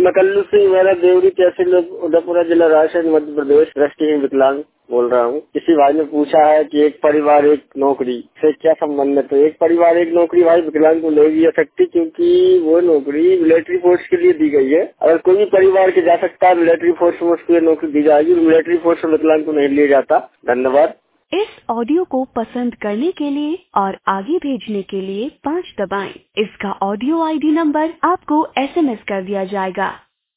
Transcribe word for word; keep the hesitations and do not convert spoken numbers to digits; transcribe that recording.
मकल्लू सिंह, मेरा देवरी तहसील उदयपुरा जिला राजस्थान मध्य प्रदेश, दृष्टिहीन विकलांग बोल रहा हूँ। किसी भाई ने पूछा है कि एक परिवार एक नौकरी से क्या संबंध है। तो एक परिवार एक नौकरी भाई विकलांग को ले जा सकती, क्योंकि वो नौकरी मिलिट्री फोर्स के लिए दी गई है। अगर कोई भी परिवार के जा सकता है मिलिट्री फोर्स में, उसको नौकरी दी जाएगी। मिलिट्री फोर्स में विकलांग को नहीं लिया जाता। धन्यवाद। इस ऑडियो को पसंद करने के लिए और आगे भेजने के लिए पाँच दबाएं। इसका ऑडियो आईडी नंबर आपको एसएमएस कर दिया जाएगा।